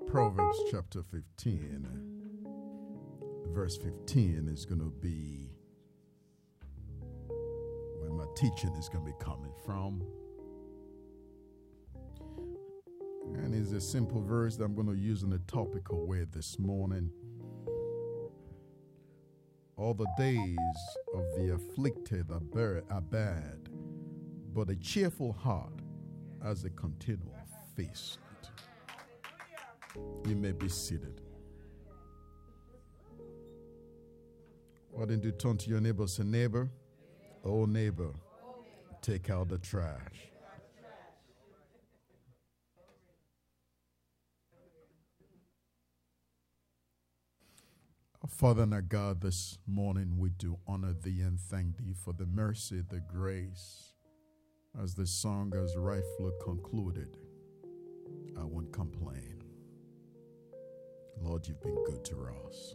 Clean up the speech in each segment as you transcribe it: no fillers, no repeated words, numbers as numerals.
Proverbs chapter 15, verse 15 is going to be where my teaching is going to be coming from. And it's a simple verse that I'm going to use in a topical way this morning. All the days of the afflicted are bad, but a cheerful heart has a continual feast. You may be seated. Why don't you turn to your neighbor and say, neighbor, oh neighbor, take out the trash. Our Father and our God, this morning we do honor thee and thank thee for the mercy, the grace. As the song has rightfully concluded, I won't complain. Lord, you've been good to us.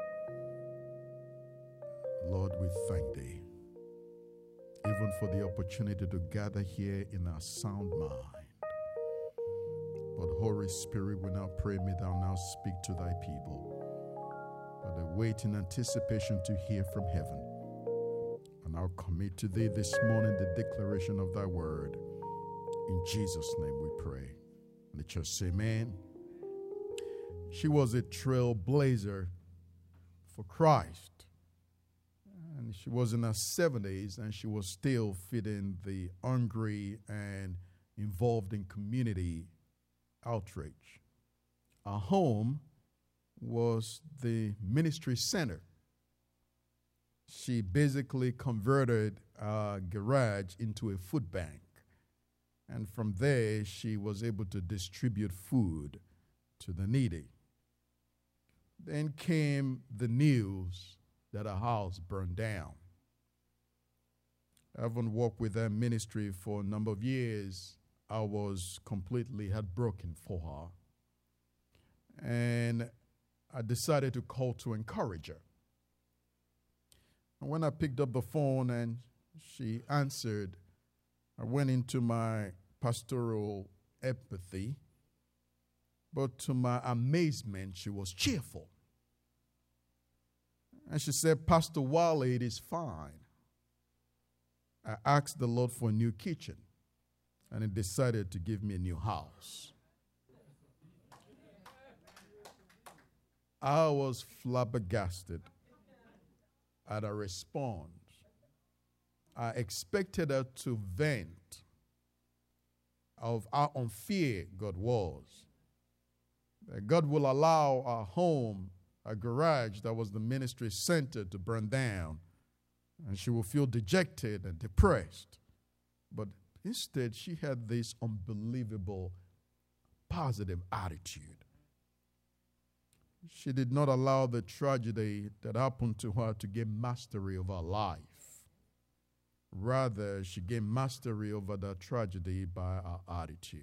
Lord, we thank thee, even for the opportunity to gather here in our sound mind. But Holy Spirit, we now pray, may thou now speak to thy people. But they wait in anticipation to hear from heaven. And I'll commit to thee this morning the declaration of thy word. In Jesus' name we pray. And the church say amen. She was a trailblazer for Christ. And she was in her 70s and she was still feeding the hungry and involved in community outreach. Her home was the ministry center. She basically converted a garage into a food bank. And from there, she was able to distribute food to the needy. Then came the news that her house burned down. Having worked with that ministry for a number of years, I was completely heartbroken for her. And I decided to call to encourage her. And when I picked up the phone and she answered, I went into my pastoral empathy. But to my amazement, she was cheerful. And she said, Pastor Wally, it is fine. I asked the Lord for a new kitchen, and he decided to give me a new house. I was flabbergasted at her response. I expected her to vent of how unfair God was. That God will allow our home, a garage that was the ministry center, to burn down, and she will feel dejected and depressed. But instead, she had this unbelievable positive attitude. She did not allow the tragedy that happened to her to gain mastery of her life. Rather, she gained mastery over that tragedy by her attitude.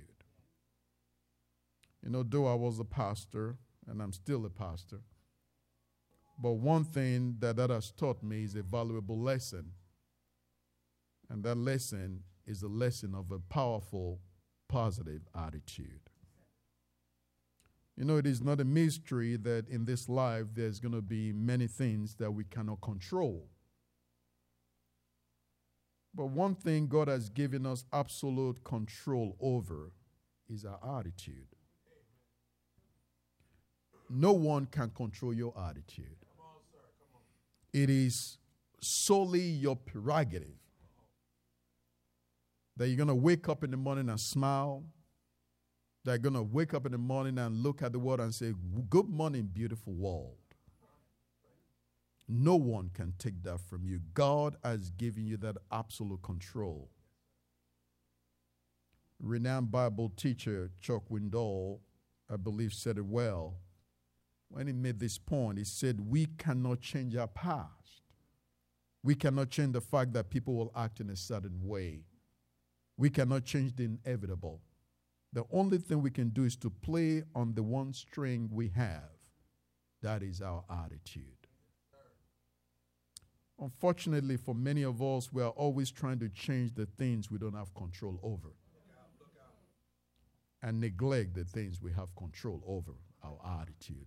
You know, though I was a pastor, and I'm still a pastor, but one thing that has taught me is a valuable lesson. And that lesson is a lesson of a powerful, positive attitude. You know, it is not a mystery that in this life there's going to be many things that we cannot control. But one thing God has given us absolute control over is our attitude. No one can control your attitude. It is solely your prerogative that you're going to wake up in the morning and smile, that you're going to wake up in the morning and look at the world and say, good morning, beautiful world. No one can take that from you. God has given you that absolute control. Renowned Bible teacher Chuck Swindoll, I believe, said it well. When he made this point, he said, we cannot change our past. We cannot change the fact that people will act in a certain way. We cannot change the inevitable. The only thing we can do is to play on the one string we have. That is our attitude. Unfortunately, for many of us, we are always trying to change the things we don't have control over. And neglect the things we have control over attitude.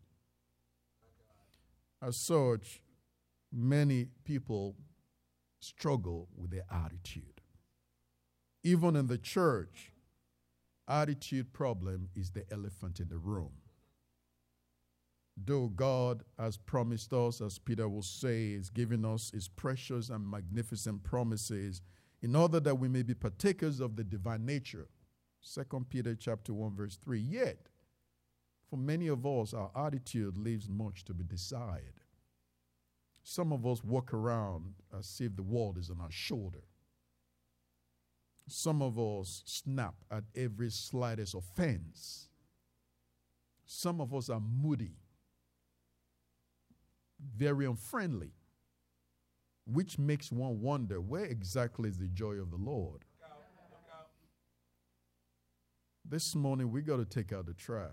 As such, many people struggle with their attitude. Even in the church, attitude problem is the elephant in the room. Though God has promised us, as Peter will say, is giving us his precious and magnificent promises in order that we may be partakers of the divine nature. 2 Peter chapter 1 verse 3. Yet, for many of us, our attitude leaves much to be desired. Some of us walk around as if the world is on our shoulder. Some of us snap at every slightest offense. Some of us are moody, very unfriendly, which makes one wonder, where exactly is the joy of the Lord? Look out. This morning, we got to take out the trash.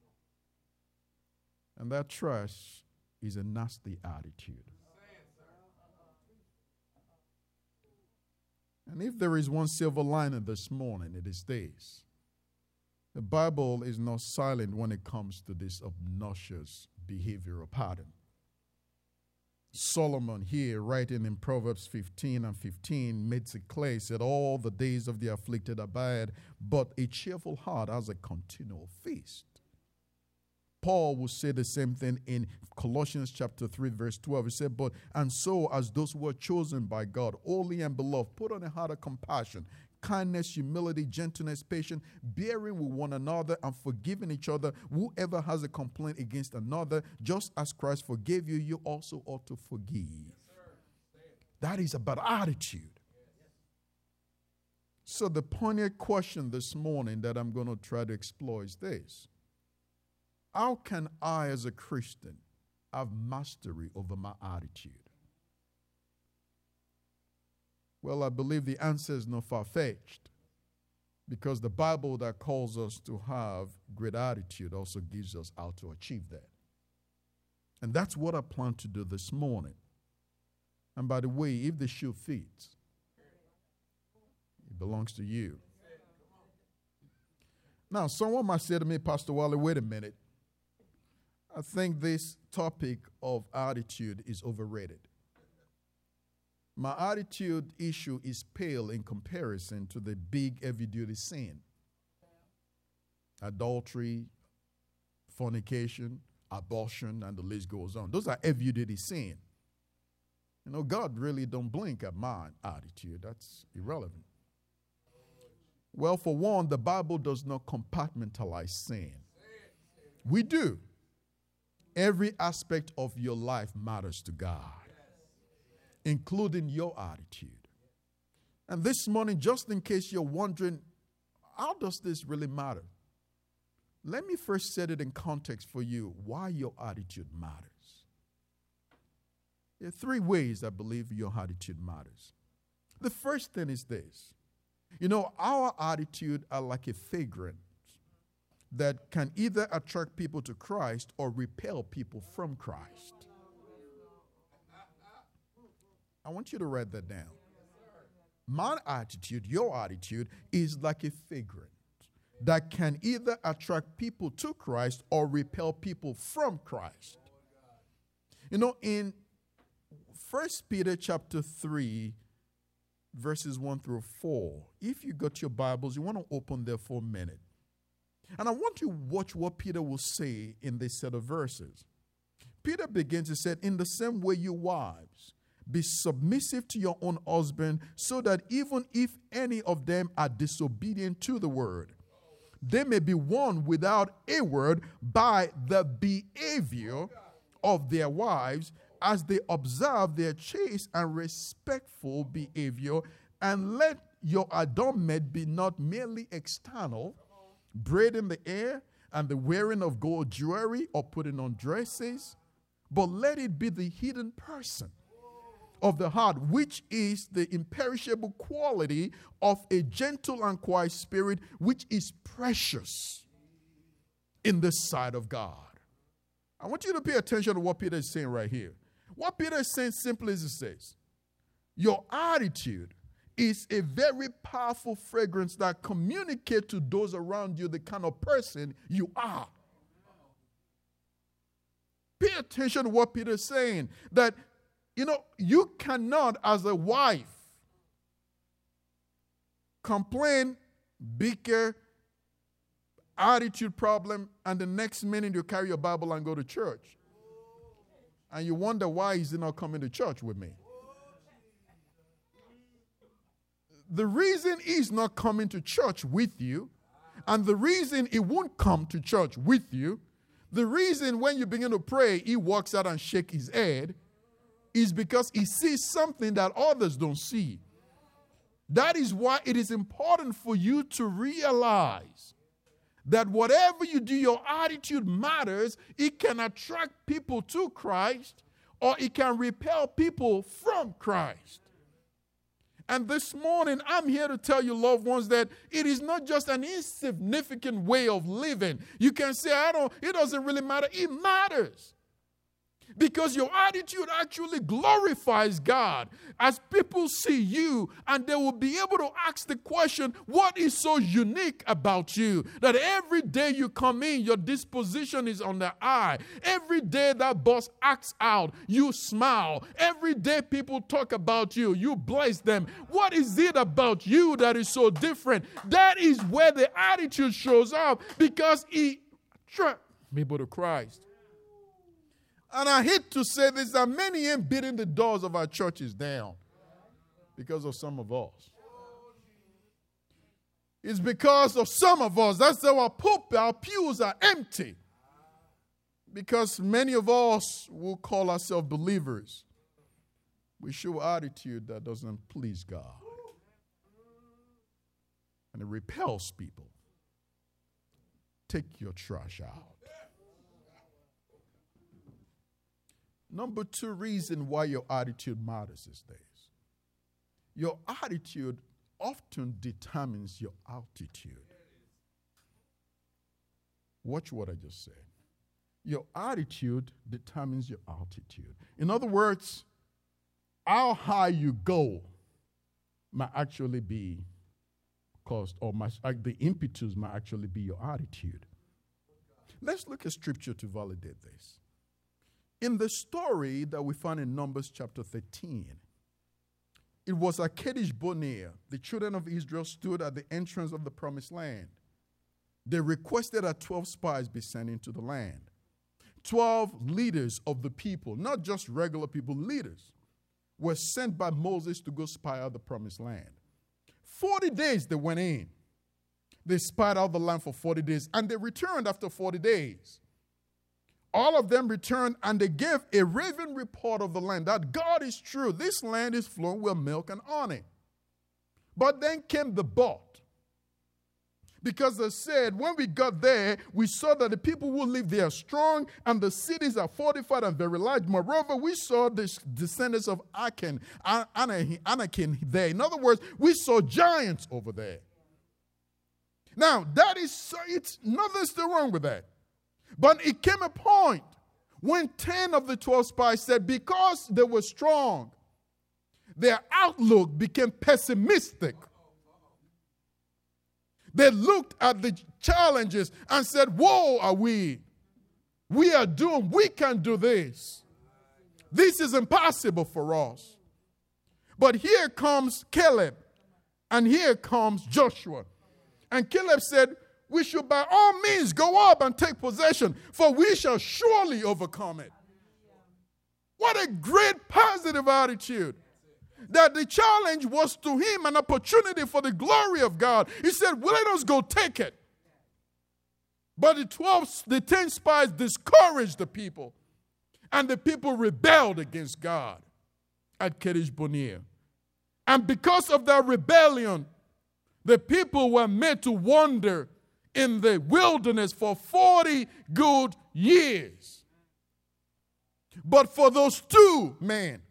And that trash is a nasty attitude. And if there is one silver lining this morning, it is this. The Bible is not silent when it comes to this obnoxious behavioral pattern. Solomon here, writing in Proverbs 15 and 15, makes it clear, said, all the days of the afflicted are bad, but a cheerful heart has a continual feast. Paul will say the same thing in Colossians chapter 3, verse 12. He said, but, and so as those who are chosen by God, holy and beloved, put on a heart of compassion, kindness, humility, gentleness, patience, bearing with one another and forgiving each other. Whoever has a complaint against another, just as Christ forgave you, you also ought to forgive. That is about attitude. So the poignant question this morning that I'm going to try to explore is this. How can I as a Christian have mastery over my attitude? Well, I believe the answer is not far-fetched, because the Bible that calls us to have great attitude also gives us how to achieve that. And that's what I plan to do this morning. And by the way, if the shoe fits, it belongs to you. Now, someone might say to me, Pastor Wally, wait a minute. I think this topic of attitude is overrated. My attitude issue is pale in comparison to the big heavy-duty sin. Adultery, fornication, abortion, and the list goes on. Those are heavy-duty sin. You know, God really don't blink at my attitude. That's irrelevant. Well, for one, the Bible does not compartmentalize sin. We do. Every aspect of your life matters to God, including your attitude. And this morning, just in case you're wondering, how does this really matter? Let me first set it in context for you why your attitude matters. There are three ways I believe your attitude matters. The first thing is this. You know, our attitude are like a fragrance that can either attract people to Christ or repel people from Christ. I want you to write that down. My attitude, your attitude, is like a fragrance that can either attract people to Christ or repel people from Christ. You know, in 1 Peter chapter 3, verses 1 through 4, if you got your Bibles, you want to open there for a minute. And I want you to watch what Peter will say in this set of verses. Peter begins to say, in the same way, you wives, be submissive to your own husband, so that even if any of them are disobedient to the word, they may be won without a word by the behavior of their wives, as they observe their chaste and respectful behavior. And let your adornment be not merely external, braid in the hair and the wearing of gold jewelry or putting on dresses, but let it be the hidden person of the heart, which is the imperishable quality of a gentle and quiet spirit, which is precious in the sight of God. I want you to pay attention to what Peter is saying right here. What Peter is saying simply is this: your attitude is a very powerful fragrance that communicates to those around you the kind of person you are. attention to what Peter is saying. That, you cannot, as a wife, complain, bicker, attitude problem, and the next minute you carry your Bible and go to church. And you wonder why is he not coming to church with me? The reason he's not coming to church with you, and the reason he won't come to church with you, the reason when you begin to pray, he walks out and shakes his head, is because he sees something that others don't see. That is why it is important for you to realize that whatever you do, your attitude matters. It can attract people to Christ, or it can repel people from Christ. And this morning, I'm here to tell you, loved ones, that it is not just an insignificant way of living. You can say, it doesn't really matter. It matters. Because your attitude actually glorifies God as people see you, and they will be able to ask the question, what is so unique about you? That every day you come in, your disposition is on the eye. Every day that boss acts out, you smile. Every day people talk about you, you bless them. What is it about you that is so different? That is where the attitude shows up, because it attracts people to Christ. And I hate to say this, that many ain't beating the doors of our churches down because of some of us. It's because of some of us. That's why our pews are empty. Because many of us will call ourselves believers. We show attitude that doesn't please God. And it repels people. Take your trash out. Number 2 reason why your attitude matters these days. Your attitude often determines your altitude. Watch what I just said. Your attitude determines your altitude. In other words, how high you go might actually be caused, or the impetus might actually be your attitude. Let's look at scripture to validate this. In the story that we find in Numbers chapter 13, it was at Kadesh Barnea. The children of Israel stood at the entrance of the promised land. They requested that 12 spies be sent into the land. 12 leaders of the people, not just regular people, leaders, were sent by Moses to go spy out the promised land. 40 days they went in. They spied out the land for 40 days, and they returned after 40 days. All of them returned, and they gave a raving report of the land, that God is true. This land is flowing with milk and honey. But then came the but. Because they said, when we got there, we saw that the people who live there are strong, and the cities are fortified and very large. Moreover, we saw the descendants of Anakim there. In other words, we saw giants over there. Now, it's nothing's still wrong with that. But it came a point when 10 of the 12 spies said, because they were strong, their outlook became pessimistic. They looked at the challenges and said, woe are we. We are doomed. We can't do this. This is impossible for us. But here comes Caleb, and here comes Joshua. And Caleb said, we should by all means go up and take possession, for we shall surely overcome it. What a great positive attitude. That the challenge was to him an opportunity for the glory of God. He said, well, let us go take it. But the 10 spies discouraged the people, and the people rebelled against God at Kadesh Barnea. And because of that rebellion, the people were made to wander in the wilderness for 40 good years. But for those two men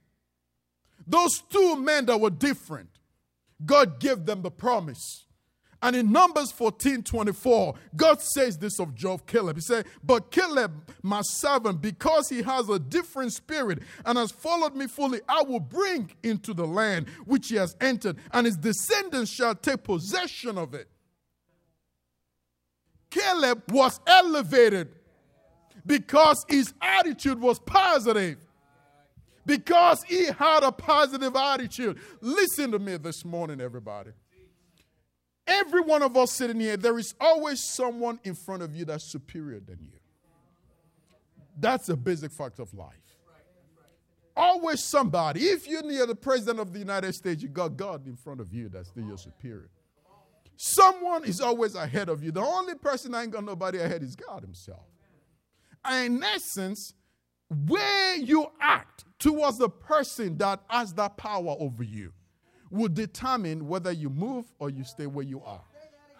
that were different, God gave them the promise. And in Numbers 14:24, God says this of Caleb. He said, but Caleb, my servant, because he has a different spirit and has followed me fully, I will bring into the land which he has entered, and his descendants shall take possession of it. Caleb was elevated. because his attitude was positive. Because he had a positive attitude. Listen to me this morning, everybody. Every one of us sitting here, there is always someone in front of you that's superior than you. That's a basic fact of life. Always somebody. If you're near the president of the United States, you got God in front of you that's your superior. Someone is always ahead of you. The only person that ain't got nobody ahead is God himself. And in essence, where you act towards the person that has that power over you will determine whether you move or you stay where you are.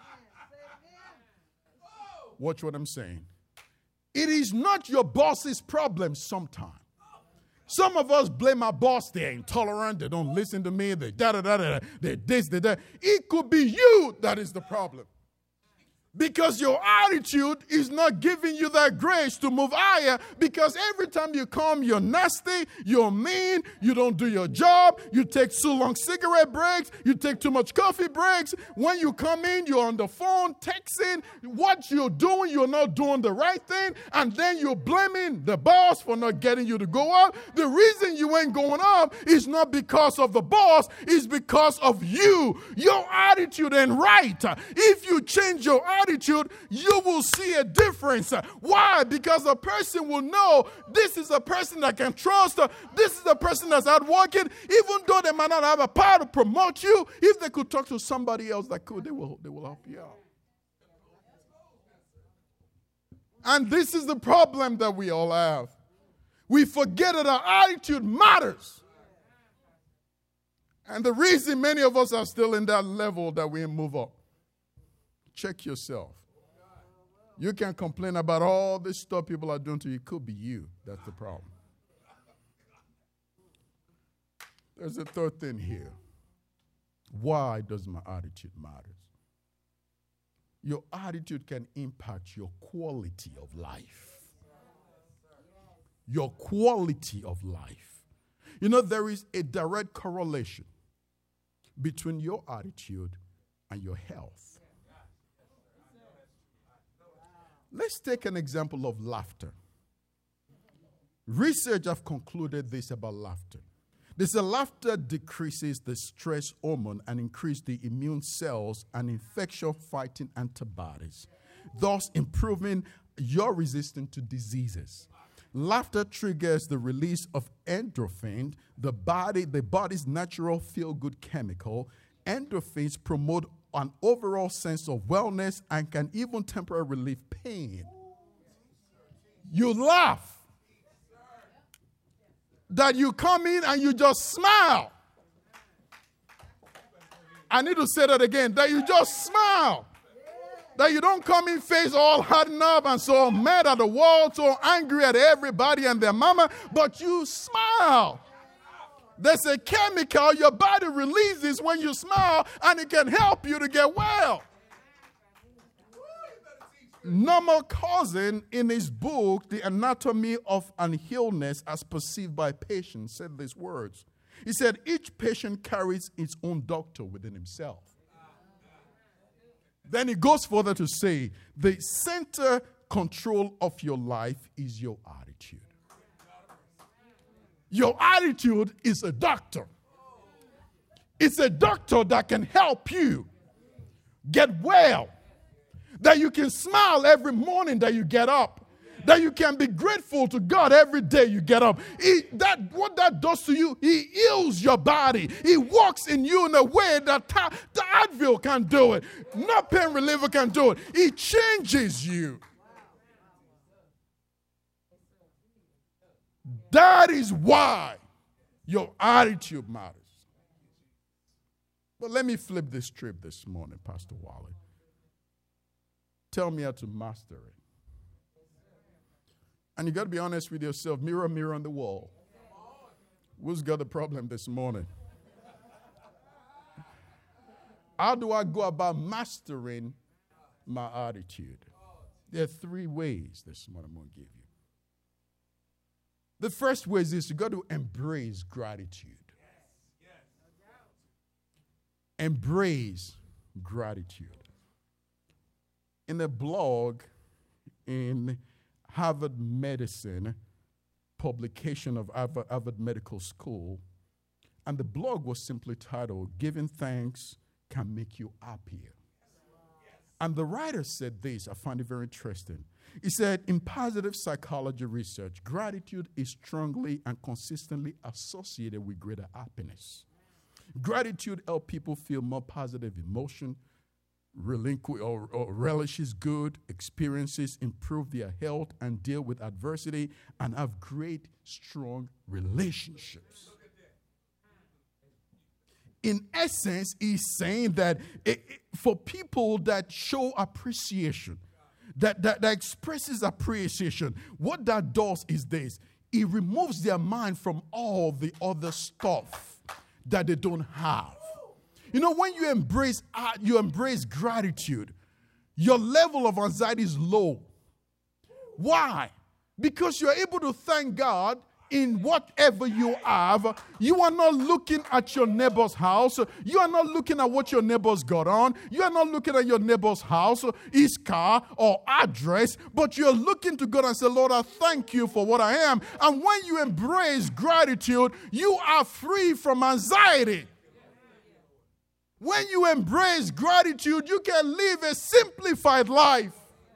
Watch what I'm saying. It is not your boss's problem sometimes. Some of us blame our boss. They're intolerant. They don't listen to me. They da-da-da-da. They this, they that. It could be you that is the problem. Because your attitude is not giving you that grace to move higher, because every time you come, you're nasty, you're mean, you don't do your job, you take too long cigarette breaks, you take too much coffee breaks. When you come in, you're on the phone, texting. What you're doing, you're not doing the right thing, and then you're blaming the boss for not getting you to go up. The reason you ain't going up is not because of the boss, it's because of you. Your attitude ain't right. If you change your attitude, you will see a difference. Why? Because a person will know this is a person that can trust. This is a person that's hardworking. Even though they might not have a power to promote you, if they could talk to somebody else that could, they will help you out. And this is the problem that we all have. We forget that our attitude matters. And the reason many of us are still in that level that we move up. Check yourself. You can complain about all this stuff people are doing to you. It could be you. That's the problem. There's a third thing here. Why does my attitude matter? Your attitude can impact your quality of life. Your quality of life. You know, there is a direct correlation between your attitude and your health. Let's take an example of laughter. Research have concluded this about laughter. They say laughter decreases the stress hormone and increases the immune cells and infection-fighting antibodies, thus improving your resistance to diseases. Laughter triggers the release of endorphin, the body's natural feel-good chemical. Endorphins promote an overall sense of wellness and can even temporarily relieve pain. You laugh. That you come in and you just smile. I need to say that again. That you just smile. That you don't come in face all hardened up and so mad at the world, so angry at everybody and their mama, but you smile. There's a chemical your body releases when you smile, and it can help you to get well. Norman Cousin, in his book, The Anatomy of an Illness as Perceived by Patients, said these words. He said, each patient carries its own doctor within himself. Then he goes further to say, the center control of your life is your attitude. Your attitude is a doctor. It's a doctor that can help you get well. That you can smile every morning that you get up. That you can be grateful to God every day you get up. What that does to you, He heals your body. He works in you in a way that the Advil can't do it. No pain reliever can do it. He changes you. That is why your attitude matters. But let me flip this trip this morning, Pastor Wally. Tell me how to master it. And you got to be honest with yourself. Mirror, mirror on the wall. Who's got the problem this morning? How do I go about mastering my attitude? There are 3 ways this morning I'm going to give you. The first way is this: you got to embrace gratitude. Embrace gratitude. In a blog in Harvard Medicine publication of Harvard Medical School, and the blog was simply titled, "Giving Thanks Can Make You Happier." And the writer said this, I find it very interesting. He said, in positive psychology research, gratitude is strongly and consistently associated with greater happiness. Gratitude helps people feel more positive emotion, relishes good experiences, improve their health, and deal with adversity, and have great, strong relationships. In essence, he's saying that for people that show appreciation, that expresses appreciation, what that does is this. It removes their mind from all the other stuff that they don't have. You know, when you embrace gratitude, your level of anxiety is low. Why? Because you're able to thank God in whatever you have. You are not looking at your neighbor's house. You are not looking at what your neighbor's got on. You are not looking at your neighbor's house, his car, or address. But you're looking to God and say, Lord, I thank you for what I am. And when you embrace gratitude, you are free from anxiety. When you embrace gratitude, you can live a simplified life.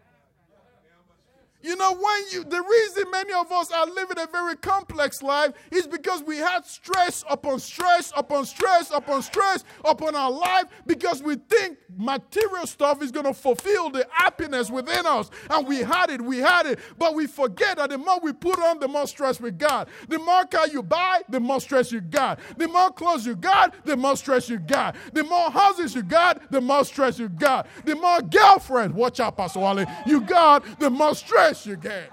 You know, the reason many of us are living a very complex life is because we had stress upon stress upon stress upon stress upon our life, because we think material stuff is going to fulfill the happiness within us. And we had it. But we forget that the more we put on, the more stress we got. The more car you buy, the more stress you got. The more clothes you got, the more stress you got. The more houses you got, the more stress you got. The more girlfriends, watch out, Pastor Wally, you got, the more stress you get.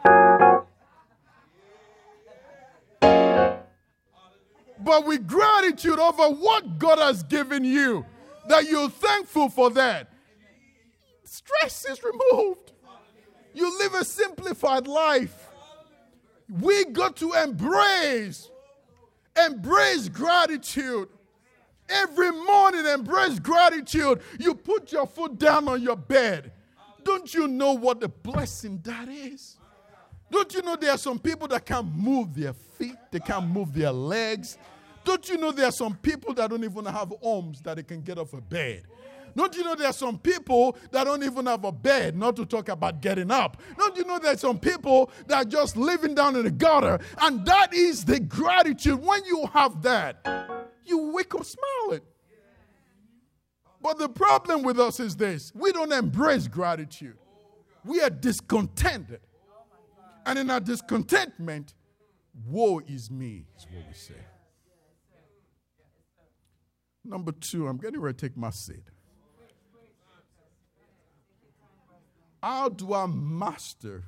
But with gratitude over what God has given you, that you're thankful for that, stress is removed. You live a simplified life. We got to embrace gratitude. Every morning, embrace gratitude. You put your foot down on your bed. Don't you know what a blessing that is? Don't you know there are some people that can't move their feet? They can't move their legs. Don't you know there are some people that don't even have arms that they can get off a bed? Don't you know there are some people that don't even have a bed, not to talk about getting up? Don't you know there are some people that are just living down in the gutter? And that is the gratitude. When you have that, you wake up smiling. But the problem with us is this. We don't embrace gratitude. We are discontented. And in our discontentment, woe is me, is what we say. Number 2, I'm getting ready to take my seat. How do I master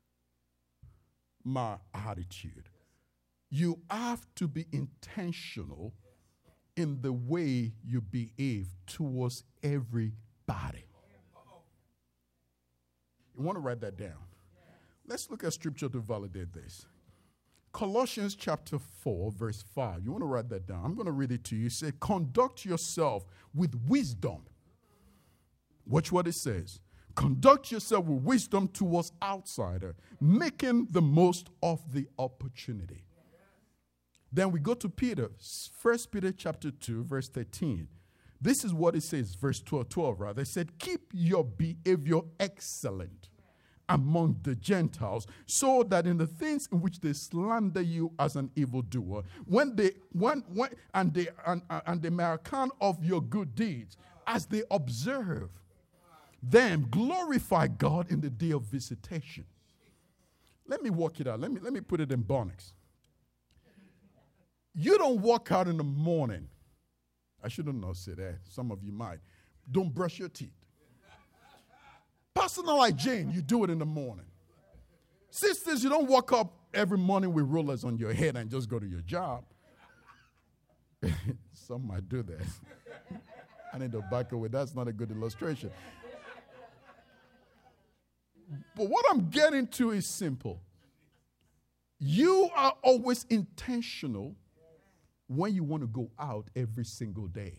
my attitude? You have to be intentional in the way you behave towards everybody. You want to write that down? Let's look at scripture to validate this. Colossians chapter 4, verse 5. You want to write that down? I'm going to read it to you. It says, conduct yourself with wisdom. Watch what it says. Conduct yourself with wisdom towards outsider, making the most of the opportunity. Then we go to Peter, 1 Peter chapter 2, verse 13. This is what it says, verse 12 rather. It said, keep your behavior excellent among the Gentiles, so that in the things in which they slander you as an evildoer, and they may account of your good deeds, as they observe them, glorify God in the day of visitation. Let me walk it out. Let me put it in Bonics. You don't walk out in the morning. I shouldn't know say that. Some of you might. Don't brush your teeth. Person like Jane, you do it in the morning. Sisters, you don't walk up every morning with rollers on your head and just go to your job. Some might do that. I need to back away. That's not a good illustration. But what I'm getting to is simple. You are always intentional when you want to go out every single day.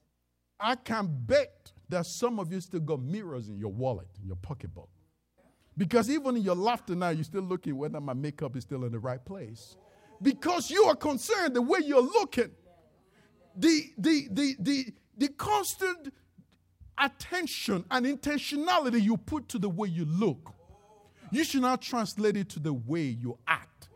I can bet that some of you still got mirrors in your wallet, in your pocketbook. Because even in your laughter now, you're still looking whether my makeup is still in the right place. Because you are concerned the way you're looking. The constant attention and intentionality you put to the way you look, you should not translate it to the way you act.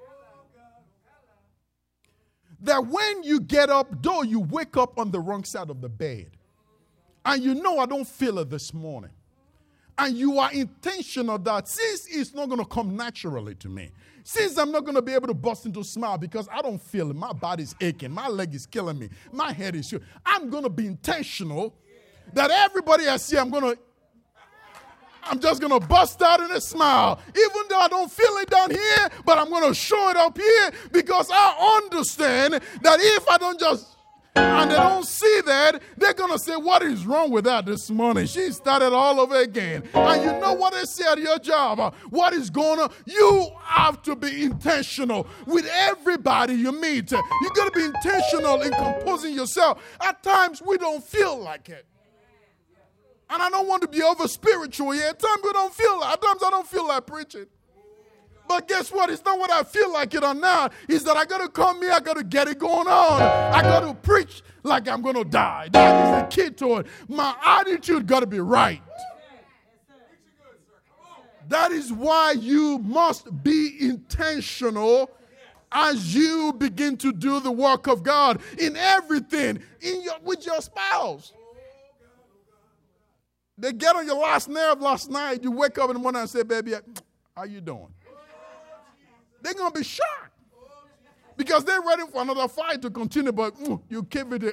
That when you get up, though you wake up on the wrong side of the bed, and you know I don't feel it this morning, and you are intentional that since it's not going to come naturally to me, since I'm not going to be able to burst into a smile because I don't feel it, my body's aching, my leg is killing me, my head is shooting, I'm going to be intentional that everybody I see, I'm just going to bust out in a smile, even though I don't feel it down here, but I'm going to show it up here because I understand that if I don't just, and they don't see that, they're going to say, what is wrong with that this morning? She started all over again. And you know what they say at your job? What is going on? You have to be intentional with everybody you meet. You got to be intentional in composing yourself. At times, we don't feel like it. And I don't want to be over spiritual here. At times, we don't feel like, at times I don't feel like preaching. But guess what? It's not what I feel like it or not. It's that I got to come here. I got to get it going on. I got to preach like I'm going to die. That is the key to it. My attitude got to be right. That is why you must be intentional as you begin to do the work of God in everything, with your spouse. They get on your last nerve last night. You wake up in the morning and say, baby, how you doing? They're going to be shocked because they're ready for another fight to continue, but you keep it,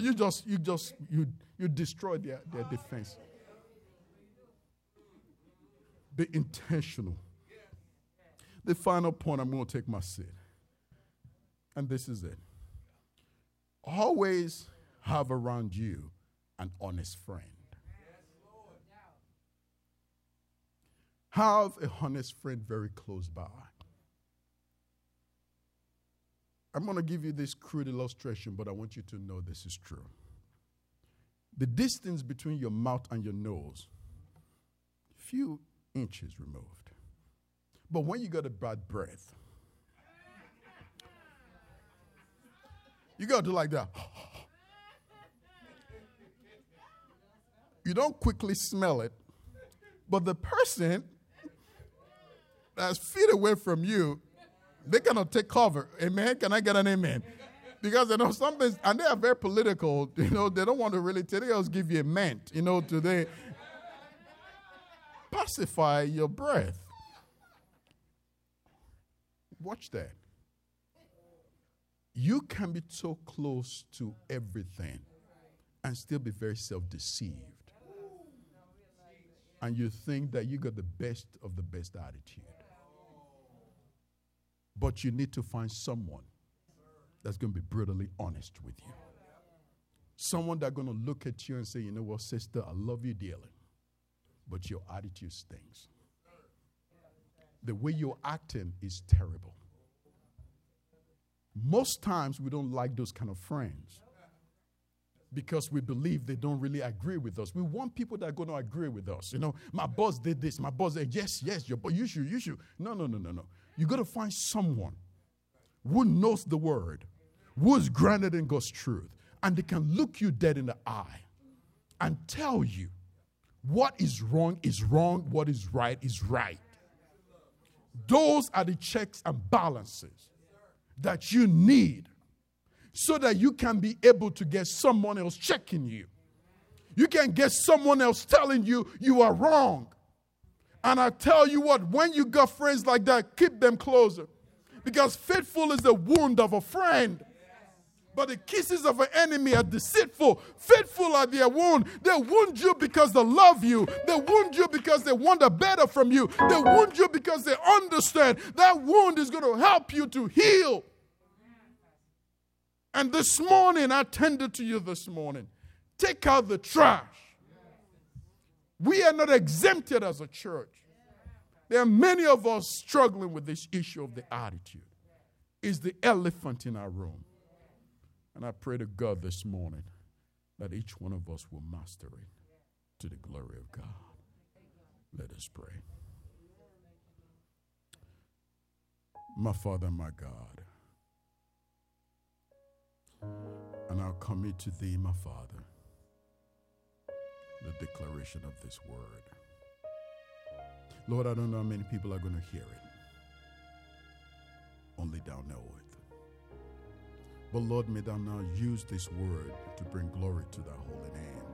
you destroy their defense. Be intentional. The final point, I'm going to take my seat. And this is it. Always have around you an honest friend. Have a honest friend very close by. I'm going to give you this crude illustration, but I want you to know this is true. The distance between your mouth and your nose, few inches removed. But when you got a bad breath, you got to do like that. You don't quickly smell it, but the person that's feet away from you, they're going to take cover. Amen? Can I get an amen? Because, some things, and they are very political, they don't want to really tell you, else give you a mint, to they pacify your breath. Watch that. You can be so close to everything and still be very self-deceived. And you think that you got the best of the best attitude. But you need to find someone that's going to be brutally honest with you. Someone that's going to look at you and say, you know what, sister, I love you dearly, but your attitude stinks. The way you're acting is terrible. Most times we don't like those kind of friends because we believe they don't really agree with us. We want people that are going to agree with us. My boss did this. My boss said, yes, you should. No. You got to find someone who knows the word, who is grounded in God's truth, and they can look you dead in the eye and tell you what is wrong, what is right. Those are the checks and balances that you need so that you can be able to get someone else checking you. You can get someone else telling you you are wrong. And I tell you what, when you got friends like that, keep them closer. Because faithful is the wound of a friend. But the kisses of an enemy are deceitful. Faithful are their wound. They wound you because they love you. They wound you because they want the better from you. They wound you because they understand that wound is going to help you to heal. And this morning, I tended to you this morning. Take out the trash. We are not exempted as a church. There are many of us struggling with this issue of the attitude. It's the elephant in our room. And I pray to God this morning that each one of us will master it to the glory of God. Let us pray. My Father, my God, and I'll commit to Thee, my Father, the declaration of this word. Lord, I don't know how many people are going to hear it. Only Thou knowest. But Lord, may Thou now use this word to bring glory to Thy holy name.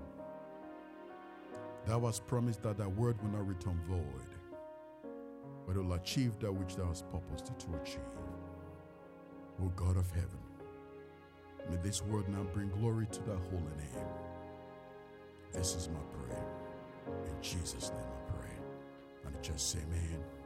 Thou hast promised that Thy word will not return void, but it will achieve that which Thou hast purposed it to achieve. O God of heaven, may this word now bring glory to Thy holy name. This is my prayer. In Jesus' name I pray. And just say amen.